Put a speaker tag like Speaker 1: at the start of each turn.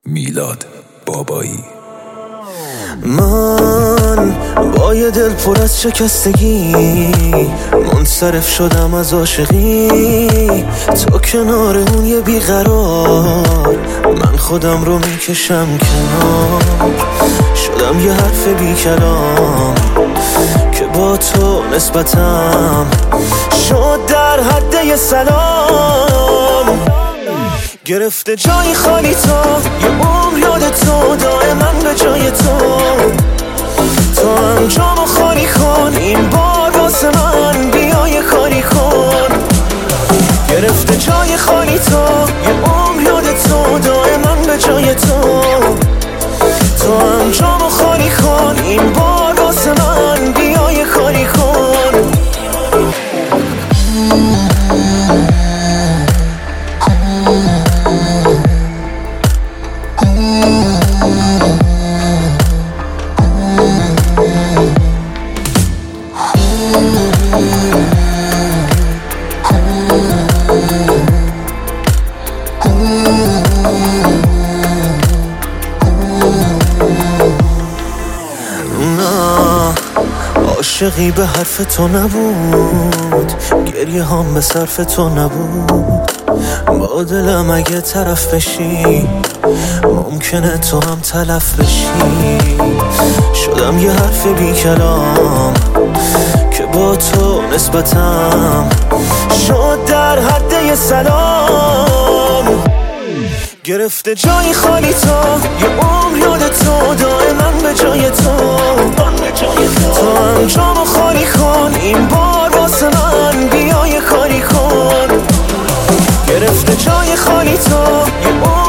Speaker 1: میلاد بابایی.
Speaker 2: من با یه دل پر از شکستگی منصرف شدم از عاشقی، تو کنار اون یه بیقرار، من خودم رو میکشم کنار، شدم یه حرف بی کلام که با تو نسبتم شد در حد یه سلام. گرفته جای خالی تو یه عمر یاد تو، دائما به جای تو هم جامو خالی کن، این بار واسه من بیا یه کاری کن. گرفته جای خالی تو یه عمر یاد تو، دائما به جای تو هم جامو خالی کن، این بار واسه من بیا یه کاری کن. عاشقی به حرف تو نبود، گریه هم به صرف تو نبود، با دلم اگه طرف بشی ممکنه تو هم تلف بشی. شدم یه حرف بی کلام که با تو نسبتم شد در حد یه سلام. گرفته جای خالی تو یه عمر یاد تو، دائما به جای تو هم جامو خالی کن، این بار واسه من بیا یه کاری کن. گرفته جای خالی تو یه عمر